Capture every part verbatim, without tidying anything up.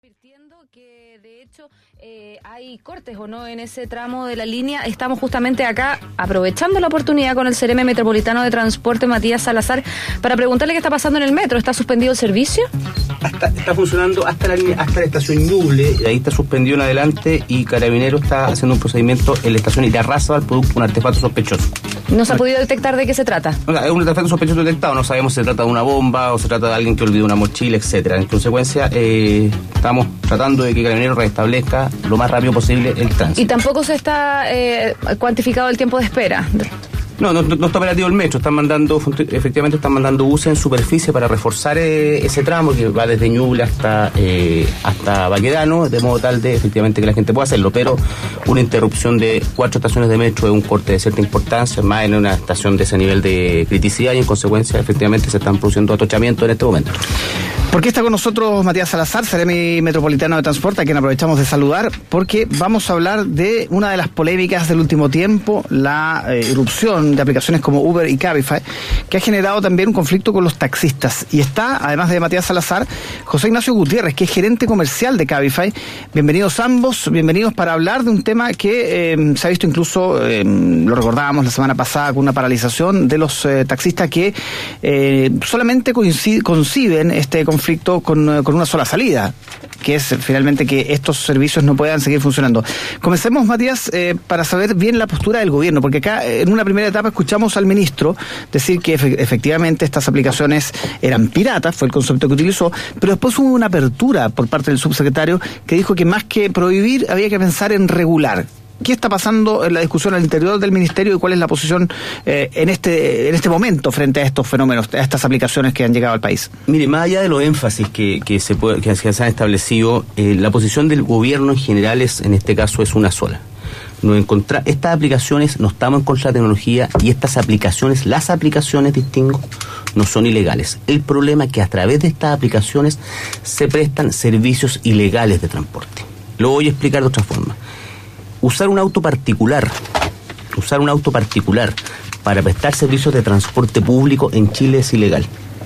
Advirtiendo que de hecho eh, hay cortes o no en ese tramo de la línea. Estamos justamente acá aprovechando la oportunidad con el C E R M Metropolitano de Transporte, Matías Salazar, para preguntarle qué está pasando en el metro. ¿Está suspendido el servicio? Hasta, está funcionando hasta la línea, hasta la estación Ñuble, ahí está suspendido en adelante y Carabineros está haciendo un procedimiento en la estación Irarrázaval producto de un artefacto sospechoso. ¿No se ha podido detectar de qué se trata? O sea, es un artefacto sospechoso detectado, no sabemos si se trata de una bomba o se trata de alguien que olvidó una mochila, etcétera. En consecuencia, eh, estamos tratando de que Carabineros restablezca lo más rápido posible el tránsito. ¿Y tampoco se está eh, cuantificado el tiempo de espera? No, no, no está operativo el metro, están mandando, efectivamente están mandando buses en superficie para reforzar eh, ese tramo que va desde Ñuble hasta, eh, hasta Baquedano, de modo tal de efectivamente que la gente pueda hacerlo, pero una interrupción de cuatro estaciones de metro es un corte de cierta importancia, más en una estación de ese nivel de criticidad y en consecuencia efectivamente se están produciendo atochamientos en este momento. ¿Por qué está con nosotros Matías Salazar, C E R M Metropolitano de Transporte, a quien aprovechamos de saludar? Porque vamos a hablar de una de las polémicas del último tiempo, la eh, irrupción de aplicaciones como Uber y Cabify, que ha generado también un conflicto con los taxistas. Y está, además de Matías Salazar, José Ignacio Gutiérrez, que es gerente comercial de Cabify. Bienvenidos ambos, bienvenidos para hablar de un tema que eh, se ha visto incluso, eh, lo recordábamos la semana pasada, con una paralización de los eh, taxistas que eh, solamente coincide, conciben este conflicto conflicto con, con una sola salida, que es finalmente que estos servicios no puedan seguir funcionando. Comencemos, Matías, eh, para saber bien la postura del gobierno, porque acá en una primera etapa escuchamos al ministro decir que efe- efectivamente estas aplicaciones eran piratas, fue el concepto que utilizó, pero después hubo una apertura por parte del subsecretario que dijo que más que prohibir había que pensar en regular. ¿Qué está pasando en la discusión al interior del ministerio y cuál es la posición eh, en este en este momento frente a estos fenómenos, a estas aplicaciones que han llegado al país? Mire, más allá de los énfasis que, que, se, puede, que se han establecido, eh, la posición del gobierno en general es, en este caso, es una sola. No encontra, estas aplicaciones, no estamos en contra de la tecnología y estas aplicaciones, las aplicaciones, distingo, no son ilegales. El problema es que a través de estas aplicaciones se prestan servicios ilegales de transporte. Lo voy a explicar de otra forma. Usar un auto particular, usar un auto particular para prestar servicios de transporte público en Chile es ilegal.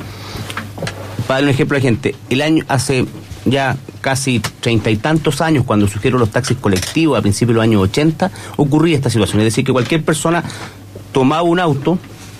Para dar un ejemplo a la gente, el año, hace ya casi treinta y tantos años, cuando surgieron los taxis colectivos a principios de los años ochenta, ocurría esta situación. Es decir, que cualquier persona tomaba un auto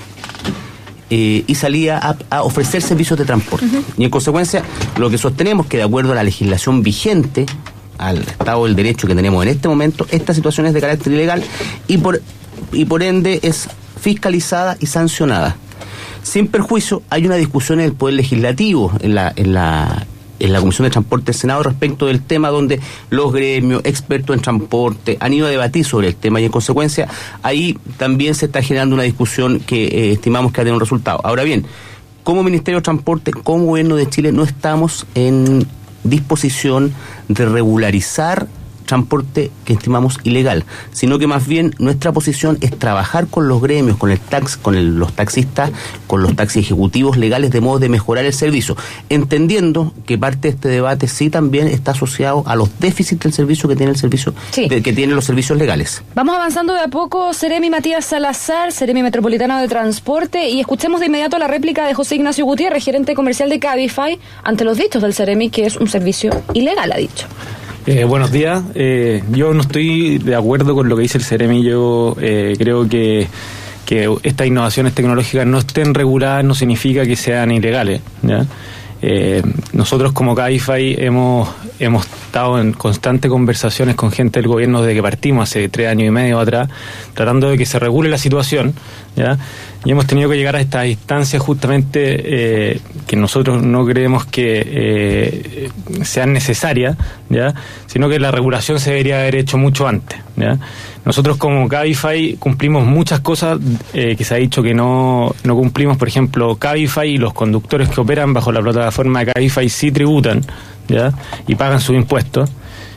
eh, y salía a, a ofrecer servicios de transporte. Uh-huh. Y en consecuencia, lo que sostenemos que de acuerdo a la legislación vigente, al Estado del Derecho que tenemos en este momento, esta situación es de carácter ilegal y por, y por ende es fiscalizada y sancionada. Sin perjuicio, hay una discusión en el Poder Legislativo, en la, en la, en la Comisión de Transporte del Senado respecto del tema, donde los gremios, expertos en transporte, han ido a debatir sobre el tema y en consecuencia ahí también se está generando una discusión que eh, estimamos que va a tener un resultado. Ahora bien, como Ministerio de Transporte, como Gobierno de Chile, no estamos en disposición de regularizar transporte que estimamos ilegal, sino que más bien nuestra posición es trabajar con los gremios, con el tax, con el, los taxistas, con los taxis ejecutivos legales, de modo de mejorar el servicio, entendiendo que parte de este debate sí también está asociado a los déficits del servicio que tiene el servicio, sí. de, que tienen los servicios legales. Vamos avanzando de a poco, C E R M Matías Salazar, C E R M Metropolitano de Transporte, y escuchemos de inmediato la réplica de José Ignacio Gutiérrez, gerente comercial de Cabify, ante los dichos del C E R M, que es un servicio ilegal, ha dicho. Eh, buenos días. Eh, yo no estoy de acuerdo con lo que dice el C E R M. Yo eh, creo que, que estas innovaciones tecnológicas no estén reguladas no significa que sean ilegales, ¿ya? Eh, nosotros como Cabify hemos hemos estado en constantes conversaciones con gente del gobierno desde que partimos hace tres años y medio atrás, tratando de que se regule la situación, ¿ya? Y hemos tenido que llegar a esta instancia justamente eh, que nosotros no creemos que eh, sean necesarias, ¿ya? Sino que la regulación se debería haber hecho mucho antes, ¿ya? Nosotros como Cabify cumplimos muchas cosas eh, que se ha dicho que no, no cumplimos. Por ejemplo, Cabify y los conductores que operan bajo la plataforma de Cabify sí tributan, ¿ya? Y pagan sus impuestos.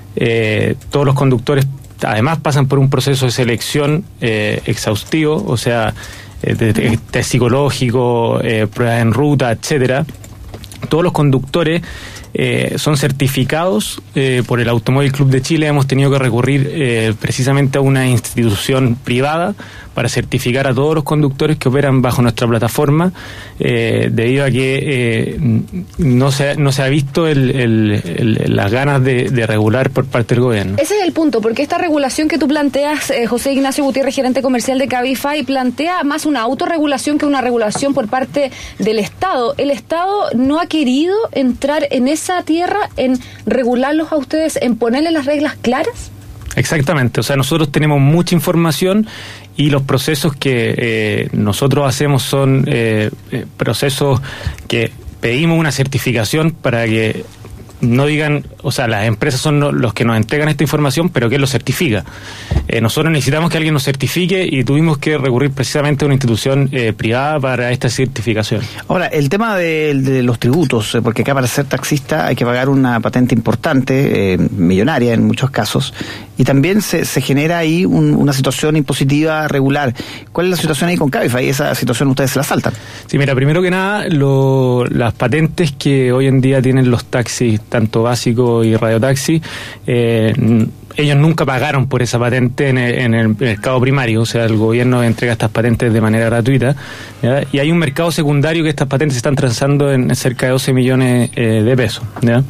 Eh, todos los conductores además pasan por un proceso de selección eh, exhaustivo, o sea, eh, de, de, test psicológico, eh, pruebas en ruta, etcétera. Todos los conductores eh, son certificados eh, por el Automóvil Club de Chile. Hemos tenido que recurrir eh, precisamente a una institución privada para certificar a todos los conductores que operan bajo nuestra plataforma, eh, debido a que eh, no se no se ha visto el, el, el, las ganas de, de regular por parte del gobierno. Ese es el punto, porque esta regulación que tú planteas, eh, José Ignacio Gutiérrez, gerente comercial de Cabify, plantea más una autorregulación que una regulación por parte del Estado. El Estado no ha querido entrar en esa tierra, en regularlos a ustedes, en ponerle las reglas claras. Exactamente, o sea, nosotros tenemos mucha información y los procesos que eh, nosotros hacemos son eh, eh, procesos que pedimos una certificación para que no digan, o sea, las empresas son los que nos entregan esta información, pero ¿quién lo certifica? Eh, nosotros necesitamos que alguien nos certifique y tuvimos que recurrir precisamente a una institución eh, privada para esta certificación. Ahora, el tema de, de los tributos, porque acá para ser taxista hay que pagar una patente importante, eh, millonaria en muchos casos, y también se, se genera ahí un, una situación impositiva regular. ¿Cuál es la situación ahí con Cabify? ¿Esa situación ustedes se la saltan? Sí, mira, primero que nada, lo, las patentes que hoy en día tienen los taxis, tanto básico y radiotaxi, eh, ellos nunca pagaron por esa patente en el, en el mercado primario, o sea, el gobierno entrega estas patentes de manera gratuita, ¿ya? Y hay un mercado secundario que estas patentes se están transando en cerca de doce millones eh, de pesos, ¿ya?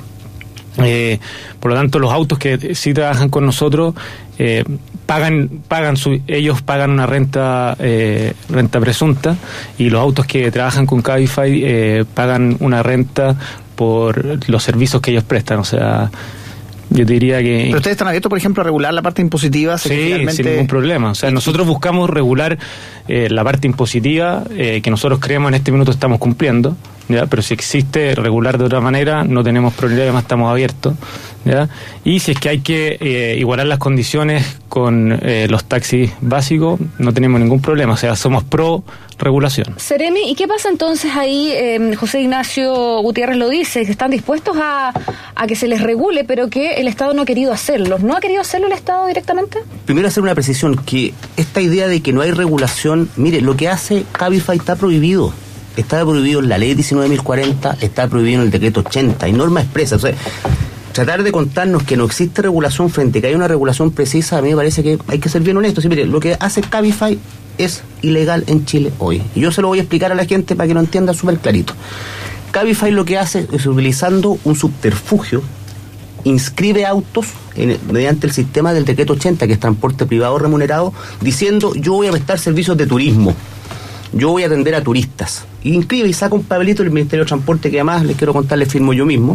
Eh, por lo tanto, los autos que sí trabajan con nosotros eh, pagan pagan su, ellos pagan una renta eh, renta presunta, y los autos que trabajan con Cabify eh, pagan una renta por los servicios que ellos prestan. O sea, yo diría que... ¿Pero ustedes están abiertos, por ejemplo, a regular la parte impositiva? Sí, finalmente... sin ningún problema. O sea, nosotros buscamos regular eh, la parte impositiva eh, que nosotros creemos en este minuto estamos cumpliendo, ¿ya? Pero si existe regular de otra manera, no tenemos problema, estamos abiertos, ¿ya? Y si es que hay que eh, igualar las condiciones con eh, los taxis básicos, no tenemos ningún problema. O sea, somos pro regulación. Seremi, ¿y qué pasa entonces ahí? Eh, José Ignacio Gutiérrez lo dice, que están dispuestos a, a que se les regule, pero que el Estado no ha querido hacerlo. ¿No ha querido hacerlo el Estado directamente? Primero hacer una precisión, que esta idea de que no hay regulación, mire, lo que hace Cabify está prohibido. Está prohibido en la ley diecinueve mil cuarenta, está prohibido en el decreto ochenta, hay norma expresa. O sea, tratar de contarnos que no existe regulación frente a que hay una regulación precisa, a mí me parece que hay que ser bien honestos. Sí, mire, lo que hace Cabify es ilegal en Chile hoy. Y yo se lo voy a explicar a la gente para que lo entienda súper clarito. Cabify lo que hace es, utilizando un subterfugio, inscribe autos en, mediante el sistema del decreto ochenta, que es transporte privado remunerado, diciendo: yo voy a prestar servicios de turismo, yo voy a atender a turistas. Y inscribe y saca un papelito del Ministerio de Transporte, que además les quiero contar, le firmo yo mismo,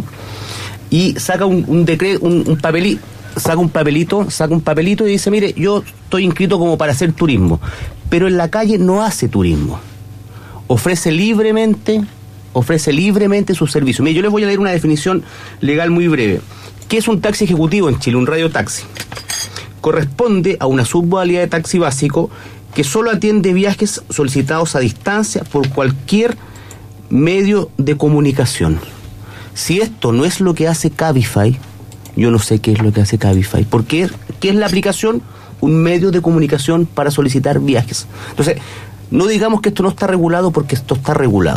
y saca un, un decreto, un, un papelito, saca un papelito, saca un papelito y dice: mire, yo estoy inscrito como para hacer turismo, pero en la calle no hace turismo, ofrece libremente, ofrece libremente sus servicios. Mire, yo les voy a leer una definición legal muy breve. ¿Qué es un taxi ejecutivo en Chile? Un radiotaxi. Corresponde a una submodalidad de taxi básico que solo atiende viajes solicitados a distancia por cualquier medio de comunicación. Si esto no es lo que hace Cabify, yo no sé qué es lo que hace Cabify. ¿Por qué? ¿Qué es la aplicación? Un medio de comunicación para solicitar viajes. Entonces, no digamos que esto no está regulado, porque esto está regulado.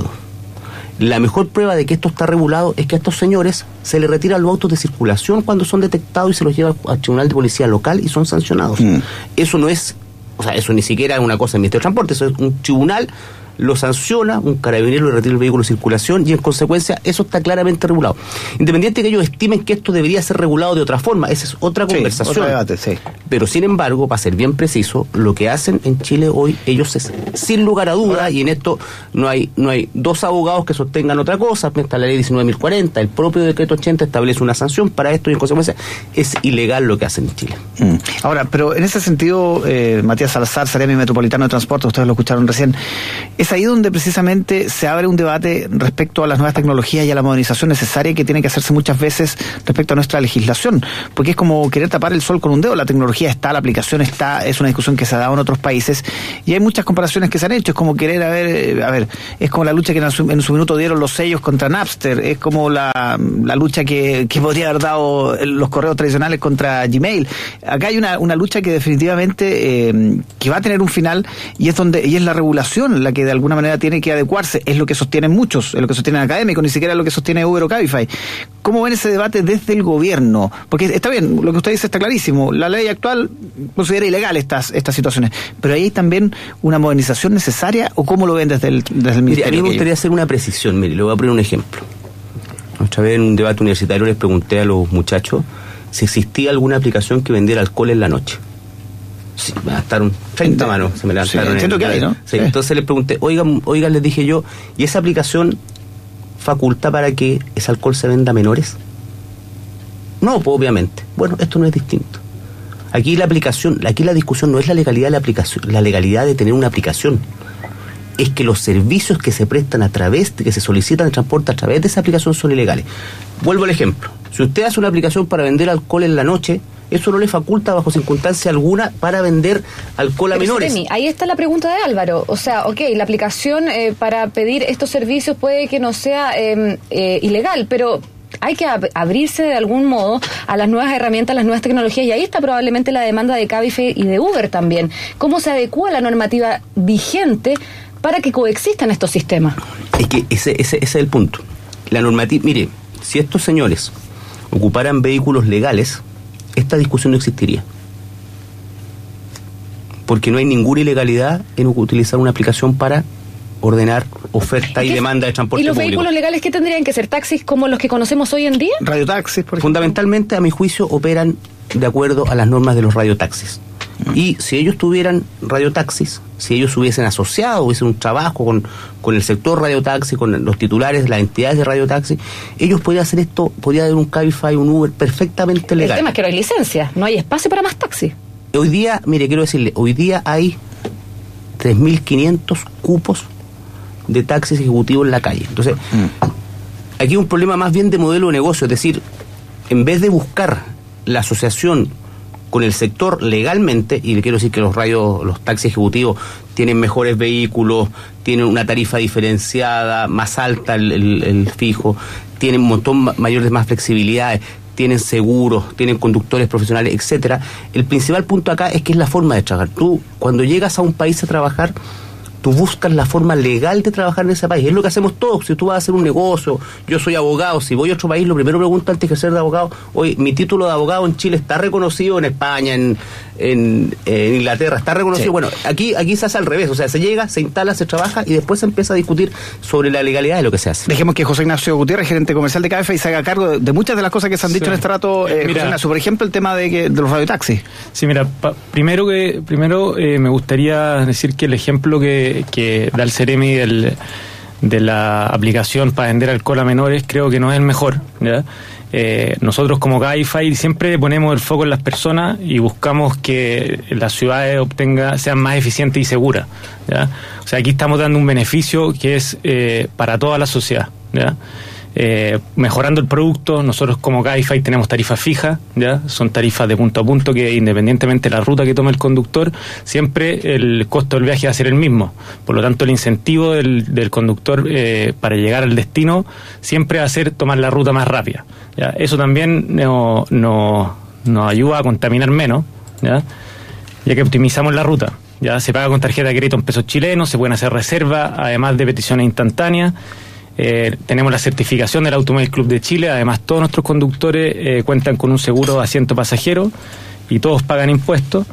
La mejor prueba de que esto está regulado es que a estos señores se les retiran los autos de circulación cuando son detectados y se los lleva al Tribunal de Policía Local y son sancionados. Mm. Eso no es, o sea, eso ni siquiera es una cosa del Ministerio de Transporte, eso es un tribunal, lo sanciona, un carabinero le retira el vehículo de circulación, y en consecuencia eso está claramente regulado. Independiente de que ellos estimen que esto debería ser regulado de otra forma, esa es otra conversación. Sí, otro debate, sí. Pero sin embargo, para ser bien preciso, lo que hacen en Chile hoy, ellos es, sin lugar a duda, y en esto no hay no hay dos abogados que sostengan otra cosa. Está la ley diecinueve mil cuarenta, el propio decreto ochenta establece una sanción para esto, y en consecuencia es ilegal lo que hacen en Chile. Mm. Ahora, pero en ese sentido, eh, Matías Salazar, Seremi Metropolitano de Transporte, ustedes lo escucharon recién, es ahí donde precisamente se abre un debate respecto a las nuevas tecnologías y a la modernización necesaria que tiene que hacerse muchas veces respecto a nuestra legislación, porque es como querer tapar el sol con un dedo. La tecnología está, la aplicación está, es una discusión que se ha dado en otros países y hay muchas comparaciones que se han hecho. Es como querer, a ver, a ver, es como la lucha que en su, en su minuto dieron los sellos contra Napster, es como la, la lucha que, que podría haber dado los correos tradicionales contra Gmail. Acá hay una, una lucha que definitivamente eh, que va a tener un final, y es donde y es la regulación la que de alguna manera tiene que adecuarse, es lo que sostienen muchos, es lo que sostienen académicos, ni siquiera es lo que sostiene Uber o Cabify. ¿Cómo ven ese debate desde el gobierno? Porque está bien, lo que usted dice está clarísimo, la ley actual considera ilegal estas estas situaciones, pero ahí hay también una modernización necesaria, ¿o cómo lo ven desde el, desde el Mire, Ministerio? a mí me gustaría hacer una precisión, mire, le voy a poner un ejemplo. Otra vez en un debate universitario les pregunté a los muchachos si existía alguna aplicación que vendiera alcohol en la noche. Sí, me levantaron treinta manos, se me levantaron. Sí, entiendo que hay, ¿no? Sí, Sí. Entonces les pregunté, oigan, oigan, les dije yo, ¿y esa aplicación faculta para que ese alcohol se venda a menores? No, pues obviamente. Bueno, esto no es distinto. Aquí la aplicación, aquí la discusión no es la legalidad de la aplicación, la legalidad de tener una aplicación. Es que los servicios que se prestan a través, de que se solicitan el transporte a través de esa aplicación son ilegales. Vuelvo al ejemplo. Si usted hace una aplicación para vender alcohol en la noche, eso no le faculta bajo circunstancia alguna para vender alcohol a Pero, menores. Seremi, ahí está la pregunta de Álvaro. O sea, ok, la aplicación eh, para pedir estos servicios puede que no sea eh, eh, ilegal, pero hay que ab- abrirse de algún modo a las nuevas herramientas, a las nuevas tecnologías, y ahí está probablemente la demanda de Cabify y de Uber también. ¿Cómo se adecua la normativa vigente para que coexistan estos sistemas? Es que ese, ese, ese es el punto. La normativa, mire, si estos señores ocuparan vehículos legales, esta discusión no existiría. Porque no hay ninguna ilegalidad en utilizar una aplicación para ordenar oferta y, ¿Y qué- demanda de transporte ¿Y los público. vehículos legales qué tendrían que ser? ¿Taxis como los que conocemos hoy en día? Radiotaxis, por ejemplo. Fundamentalmente, a mi juicio, operan de acuerdo a las normas de los radiotaxis. Y si ellos tuvieran radiotaxis, si ellos hubiesen asociado, hubiesen un trabajo con, con el sector radiotaxi, con los titulares, las entidades de radiotaxi, ellos podrían hacer esto, podría haber un Cabify, un Uber perfectamente El legal. tema es que no hay licencia, no hay espacio para más taxis. Hoy día, mire, quiero decirle, hoy día hay tres mil quinientos cupos de taxis ejecutivos en la calle. Entonces, aquí hay un problema más bien de modelo de negocio, es decir, en vez de buscar la asociación con el sector legalmente, y le quiero decir que los radios, los taxis ejecutivos tienen mejores vehículos, tienen una tarifa diferenciada, más alta el, el, el fijo, tienen un montón ma- mayores más flexibilidades, tienen seguros, tienen conductores profesionales, etcétera. El principal punto acá es que es la forma de trabajar. Tú, cuando llegas a un país a trabajar, tú buscas la forma legal de trabajar en ese país. Es lo que hacemos todos. Si tú vas a hacer un negocio, yo soy abogado, si voy a otro país, lo primero pregunto antes de ejercer de abogado, oye, mi título de abogado en Chile está reconocido, en España, en, en, en Inglaterra, está reconocido. Sí. Bueno, aquí, aquí se hace al revés, o sea, se llega, se instala, se trabaja y después se empieza a discutir sobre la legalidad de lo que se hace. Dejemos que José Ignacio Gutiérrez, gerente comercial de Cabify, se haga cargo de, de muchas de las cosas que se han dicho Sí. en este rato, eh, Mira. José Ignacio. Por ejemplo, el tema de, que, de los radiotaxis. Sí, mira, pa- primero que primero eh, me gustaría decir que el ejemplo que, que da el Ceremi del, de la aplicación para vender alcohol a menores creo que no es el mejor, ¿ya? Eh, nosotros como Cabify siempre ponemos el foco en las personas y buscamos que las ciudades obtenga, sean más eficientes y seguras, ¿ya? O sea, aquí estamos dando un beneficio que es eh, para toda la sociedad, ¿ya? Eh, mejorando el producto. Nosotros como Cabify tenemos tarifas fijas, ¿ya? Son tarifas de punto a punto que independientemente de la ruta que tome el conductor, siempre el costo del viaje va a ser el mismo. Por lo tanto, el incentivo del, del conductor eh, para llegar al destino siempre va a ser tomar la ruta más rápida, ¿ya? Eso también nos no, nos ayuda a contaminar menos, ¿ya? Ya que optimizamos la ruta. Ya se paga con tarjeta de crédito en pesos chilenos, se pueden hacer reservas, además de peticiones instantáneas. Eh, tenemos la certificación del Automóvil Club de Chile. Además, todos nuestros conductores eh, cuentan con un seguro de asiento pasajero y todos pagan impuestos.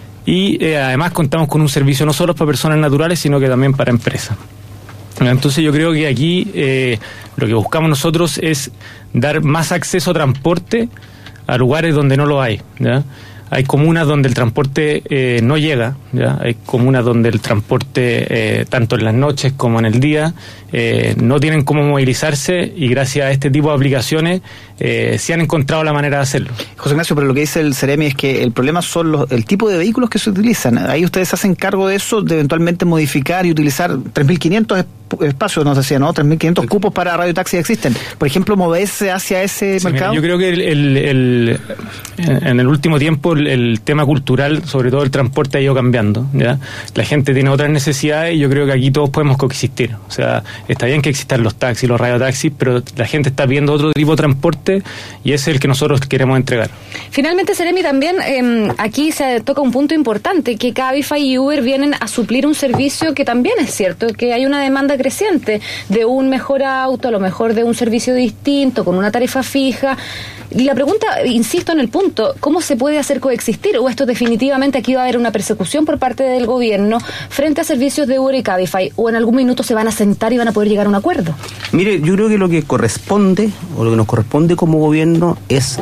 Y eh, además contamos con un servicio no solo para personas naturales, sino que también para empresas. Entonces yo creo que aquí eh, lo que buscamos nosotros es dar más acceso a transporte a lugares donde no lo hay, ¿ya? Hay comunas donde el transporte eh, no llega, ¿ya? Hay comunas donde el transporte, eh, tanto en las noches como en el día, eh, no tienen cómo movilizarse, y gracias a este tipo de aplicaciones eh, se han encontrado la manera de hacerlo. José Ignacio, pero lo que dice el Ceremi es que el problema son los, el tipo de vehículos que se utilizan. Ahí ustedes hacen cargo de eso, de eventualmente modificar y utilizar tres mil quinientos esp- espacios, nos decía, ¿no? tres mil quinientos cupos para radiotaxis existen. Por ejemplo, moverse hacia ese Sí, mercado. mira, yo creo que el, el, el, en el último tiempo el, el tema cultural, sobre todo el transporte, ha ido cambiando, ¿ya? La gente tiene otras necesidades y yo creo que aquí todos podemos coexistir. O sea, está bien que existan los taxis, los radiotaxis, pero la gente está viendo otro tipo de transporte cliente, y ese es el que nosotros queremos entregar. Finalmente, Seremi, también eh, aquí se toca un punto importante, que Cabify y Uber vienen a suplir un servicio que también es cierto, que hay una demanda creciente de un mejor auto, a lo mejor de un servicio distinto, con una tarifa fija. Y la pregunta, insisto en el punto, ¿cómo se puede hacer coexistir? ¿O esto definitivamente aquí va a haber una persecución por parte del gobierno frente a servicios de Uber y Cabify? ¿O en algún minuto se van a sentar y van a poder llegar a un acuerdo? Mire, yo creo que lo que corresponde, o lo que nos corresponde como gobierno, es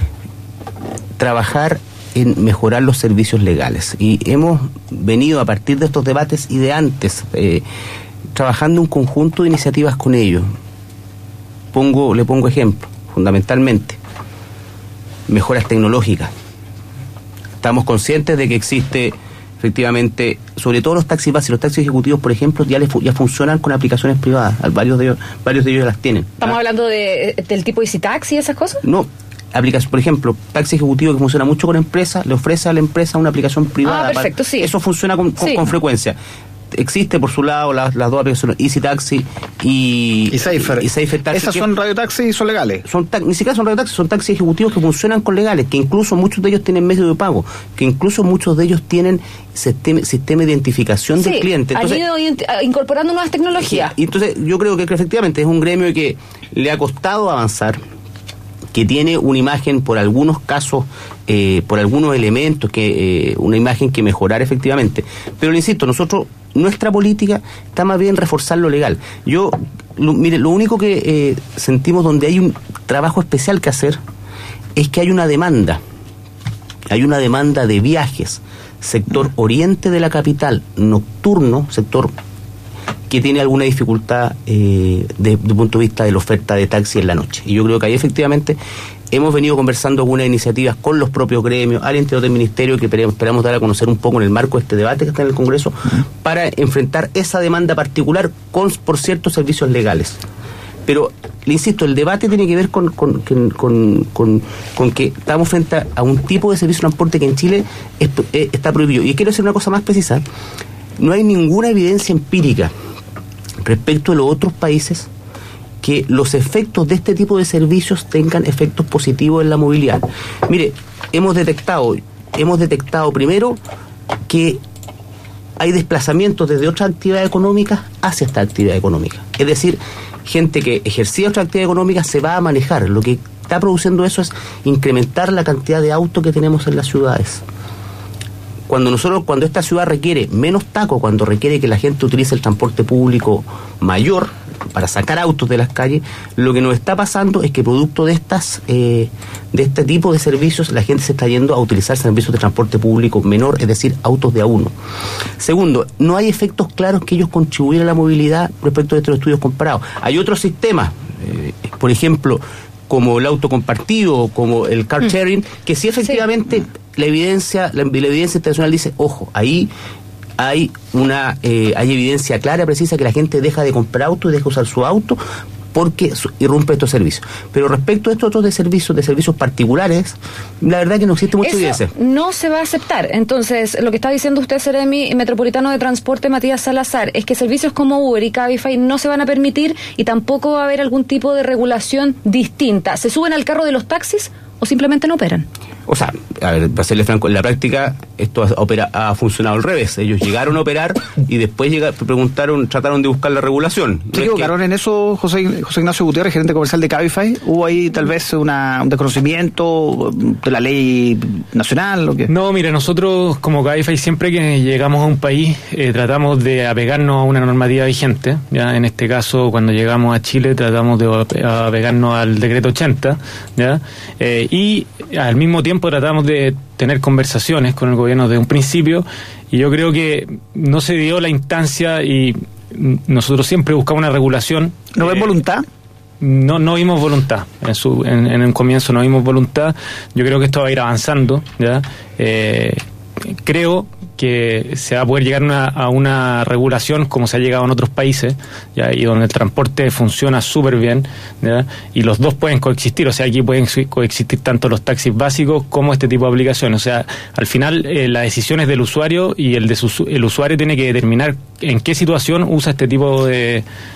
trabajar en mejorar los servicios legales. Y hemos venido a partir de estos debates y de antes, eh, trabajando un conjunto de iniciativas con ellos. Pongo, le pongo ejemplo, fundamentalmente. Mejoras tecnológicas. Estamos conscientes de que existe efectivamente, sobre todo los taxis básicos, los taxis ejecutivos, por ejemplo, ya les, ya funcionan con aplicaciones privadas, varios de ellos, varios de ellos las tienen. ¿Estamos ¿ah? hablando de, del tipo Easy Taxi y esas cosas? No, aplicación, por ejemplo, taxi ejecutivo que funciona mucho con empresas, le ofrece a la empresa una aplicación privada. Ah, perfecto, para, sí. Eso funciona con, con, sí. con frecuencia. Existe por su lado las, las dos aplicaciones, Easy Taxi y, y Safer. Y Safer Taxi. ¿Esas son radiotaxis y son legales? Son ta- ni siquiera son radiotaxis, son taxis ejecutivos que funcionan con legales, que incluso muchos de ellos tienen medio de pago, que incluso muchos de ellos tienen sistema, sistema de identificación sí, del cliente. Entonces, han ido incorporando nuevas tecnologías. Y entonces yo creo que, que efectivamente es un gremio que le ha costado avanzar, que tiene una imagen por algunos casos, eh, por algunos elementos, que eh, una imagen que mejorar efectivamente. Pero le insisto, nosotros, nuestra política está más bien reforzar lo legal. Yo, lo, mire, lo único que eh, sentimos donde hay un trabajo especial que hacer es que hay una demanda, hay una demanda de viajes, sector oriente de la capital, nocturno, sector que tiene alguna dificultad eh, desde el punto de vista de la oferta de taxi en la noche. Y yo creo que ahí efectivamente hemos venido conversando algunas iniciativas con los propios gremios, al interior del ministerio, que esperamos dar a conocer un poco en el marco de este debate que está en el Congreso, para enfrentar esa demanda particular con, por ciertos servicios legales. Pero, le insisto, el debate tiene que ver con, con, con, con, con, con que estamos frente a un tipo de servicio de transporte que en Chile es, es, está prohibido. Y quiero decir una cosa más precisa. No hay ninguna evidencia empírica respecto a los otros países que los efectos de este tipo de servicios tengan efectos positivos en la movilidad. Mire, hemos detectado, hemos detectado primero que hay desplazamientos desde otras actividades económicas hacia esta actividad económica. Es decir, gente que ejercía otra actividad económica se va a manejar. Lo que está produciendo eso es incrementar la cantidad de autos que tenemos en las ciudades. Cuando nosotros, cuando esta ciudad requiere menos taco, cuando requiere que la gente utilice el transporte público mayor para sacar autos de las calles, lo que nos está pasando es que producto de estas eh, de este tipo de servicios la gente se está yendo a utilizar servicios de transporte público menor, es decir, autos de a uno. Segundo, no hay efectos claros que ellos contribuyan a la movilidad respecto de estos estudios comparados. Hay otros sistemas, eh, por ejemplo, como el auto compartido, como el car sharing, que sí efectivamente sí. la evidencia, la, la evidencia internacional dice, ojo, ahí hay una eh, hay evidencia clara, precisa, que la gente deja de comprar auto y deja de usar su auto porque su, irrumpe estos servicios. Pero respecto a estos otros de servicios, de servicios particulares, la verdad que no existe mucha Eso evidencia. No se va a aceptar. Entonces, lo que está diciendo usted, Seremi Metropolitano de Transporte Matías Salazar, es que servicios como Uber y Cabify no se van a permitir y tampoco va a haber algún tipo de regulación distinta. ¿Se suben al carro de los taxis o simplemente no operan? O sea, a ver, para serle franco, en la práctica esto ha, opera, ha funcionado al revés. Ellos llegaron a operar y después llegaron, preguntaron, trataron de buscar la regulación. ¿Se equivocaron en eso, José, José Ignacio Gutiérrez, gerente comercial de Cabify? ¿Hubo ahí tal vez una, un desconocimiento de la ley nacional o qué? No, mira, nosotros como Cabify siempre que llegamos a un país eh, tratamos de apegarnos a una normativa vigente. Ya en este caso, cuando llegamos a Chile tratamos de apegarnos al decreto ochenta, ¿ya? Eh, y al mismo tiempo tratamos de tener conversaciones con el gobierno desde un principio y yo creo que no se dio la instancia y nosotros siempre buscamos una regulación. ¿No ven eh, voluntad? No, no vimos voluntad. En, su, en, en el comienzo no vimos voluntad. Yo creo que esto va a ir avanzando, ¿ya? Eh, creo que se va a poder llegar una, a una regulación como se ha llegado en otros países, ¿ya? Y donde el transporte funciona súper bien, ¿ya? Y los dos pueden coexistir, o sea, aquí pueden coexistir tanto los taxis básicos como este tipo de aplicaciones. O sea, al final eh, la decisión es del usuario y el, de su, el usuario tiene que determinar en qué situación usa este tipo de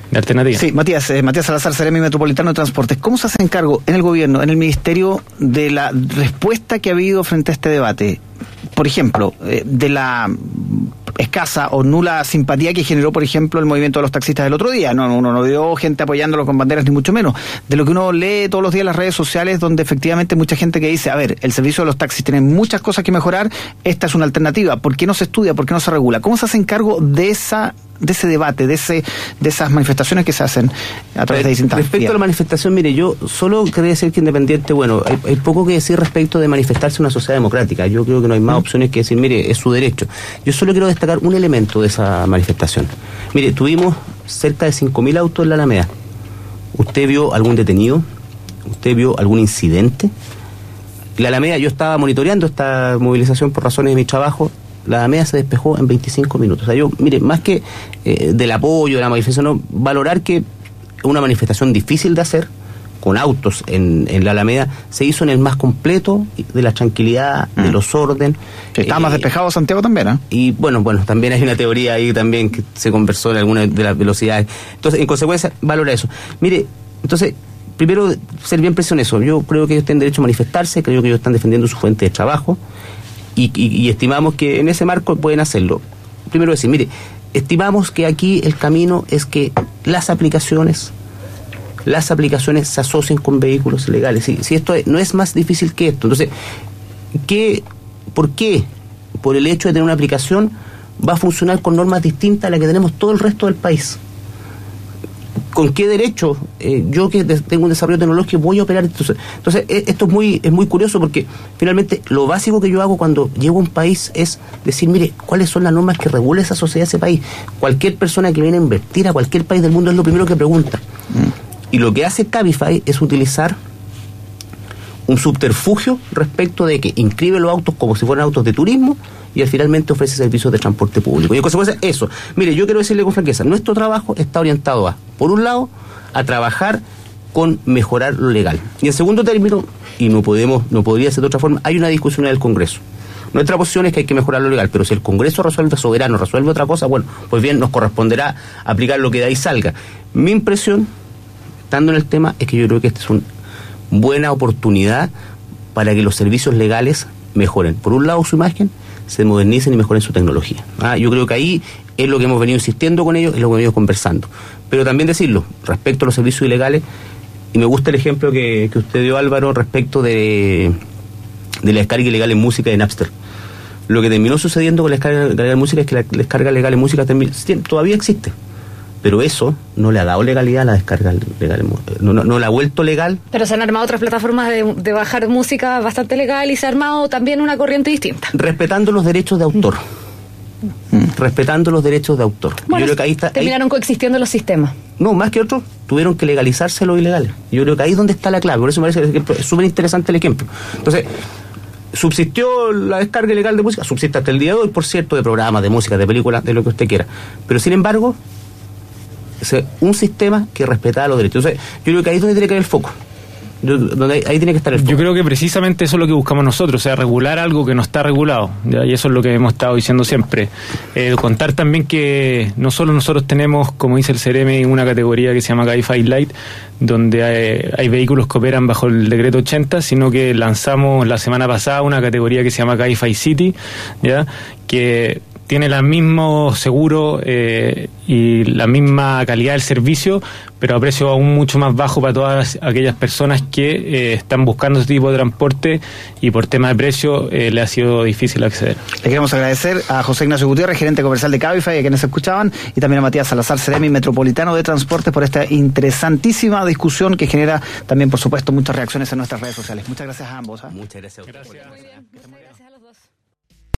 de alternativa. Sí, Matías, eh, Matías Salazar, Seremi Metropolitano de Transportes. ¿Cómo se hacen cargo en el gobierno, en el ministerio, de la respuesta que ha habido frente a este debate? Por ejemplo, eh, de la escasa o nula simpatía que generó, por ejemplo, el movimiento de los taxistas el otro día. No, uno no vio gente apoyándolo con banderas, ni mucho menos. De lo que uno lee todos los días en las redes sociales, donde efectivamente mucha gente que dice, a ver, el servicio de los taxis tiene muchas cosas que mejorar, esta es una alternativa. ¿Por qué no se estudia? ¿Por qué no se regula? ¿Cómo se hacen cargo de esa de ese debate, de ese de esas manifestaciones que se hacen a través de distintas Respecto vías? A la manifestación, mire, yo solo quería decir que independiente, bueno, hay, hay poco que decir respecto de manifestarse en una sociedad democrática. Yo creo que no hay más opciones que decir, mire, es su derecho. Yo solo quiero destacar un elemento de esa manifestación. Mire, tuvimos cerca de cinco mil autos en la Alameda. ¿Usted vio algún detenido? ¿Usted vio algún incidente? La Alameda, yo estaba monitoreando esta movilización por razones de mi trabajo. La Alameda se despejó en veinticinco minutos. O sea, yo, mire, más que eh, del apoyo, de la manifestación, no, valorar que una manifestación difícil de hacer, con autos en, en la Alameda, se hizo en el más completo de la tranquilidad, mm. de los orden. Está eh, más despejado Santiago también, ¿eh? Y bueno, bueno, también hay una teoría ahí también que se conversó en alguna de las velocidades. Entonces, en consecuencia, valora eso. Mire, entonces, primero, ser bien preciso en eso. Yo creo que ellos tienen derecho a manifestarse, creo que ellos están defendiendo su fuente de trabajo. Y, y, y estimamos que en ese marco pueden hacerlo. Primero decir, mire, estimamos que aquí el camino es que las aplicaciones, las aplicaciones se asocien con vehículos legales. Si, si esto es, no es más difícil que esto. Entonces, ¿qué, ¿por qué? Por el hecho de tener una aplicación va a funcionar con normas distintas a las que tenemos todo el resto del país. ¿Con qué derecho eh, yo que tengo un desarrollo tecnológico voy a operar? Entonces, entonces esto es muy es muy curioso porque finalmente lo básico que yo hago cuando llego a un país es decir, mire, ¿cuáles son las normas que regula esa sociedad, ese país? Cualquier persona que viene a invertir a cualquier país del mundo es lo primero que pregunta. Mm. Y lo que hace Cabify es utilizar un subterfugio respecto de que inscribe los autos como si fueran autos de turismo y al finalmente ofrece servicios de transporte público. Y en consecuencia, eso. Mire, yo quiero decirle con franqueza, nuestro trabajo está orientado a, por un lado, a trabajar con mejorar lo legal. Y en segundo término, y no podemos, no podría ser de otra forma, hay una discusión en el Congreso. Nuestra posición es que hay que mejorar lo legal, pero si el Congreso resuelve soberano, resuelve otra cosa, bueno, pues bien, nos corresponderá aplicar lo que de ahí salga. Mi impresión, estando en el tema, es que yo creo que esta es una buena oportunidad para que los servicios legales mejoren. Por un lado, su imagen, se modernicen y mejoren su tecnología. Ah, yo creo que ahí es lo que hemos venido insistiendo con ellos, es lo que hemos venido conversando. Pero también decirlo, respecto a los servicios ilegales, y me gusta el ejemplo que, que usted dio, Álvaro, respecto de, de la descarga ilegal en música de Napster. Lo que terminó sucediendo con la descarga ilegal en música es que la descarga legal en música termina, todavía existe. Pero eso no le ha dado legalidad a la descarga legal, no, no, no la ha vuelto legal. Pero se han armado otras plataformas de, de bajar música bastante legal y se ha armado también una corriente distinta. Respetando los derechos de autor. Mm. Respetando los derechos de autor. Bueno, yo creo que ahí está, terminaron ahí, coexistiendo los sistemas. No, más que otros, tuvieron que legalizarse los ilegales. Yo creo que ahí es donde está la clave. Por eso me parece que es súper interesante el ejemplo. Entonces, subsistió la descarga ilegal de música, subsiste hasta el día de hoy, por cierto, de programas, de música, de películas, de lo que usted quiera. Pero sin embargo, un sistema que respetaba los derechos. Entonces, yo creo que ahí es donde tiene que haber el foco. Donde ahí tiene que estar el foco. Yo creo que precisamente eso es lo que buscamos nosotros, o sea, regular algo que no está regulado, ¿ya? Y eso es lo que hemos estado diciendo siempre. Eh, contar también que no solo nosotros tenemos, como dice el Ceremi, una categoría que se llama Cabify Light, donde hay, hay vehículos que operan bajo el decreto ochenta, sino que lanzamos la semana pasada una categoría que se llama Cabify City, ¿ya? Que tiene el mismo seguro eh, y la misma calidad del servicio, pero a precio aún mucho más bajo para todas aquellas personas que eh, están buscando ese tipo de transporte y por tema de precio eh, le ha sido difícil acceder. Le queremos agradecer a José Ignacio Gutiérrez, gerente comercial de Cabify, a quienes escuchaban, y también a Matías Salazar, Seremi Metropolitano de Transportes, por esta interesantísima discusión que genera también, por supuesto, muchas reacciones en nuestras redes sociales. Muchas gracias a ambos. ¿eh? Muchas gracias. Gracias.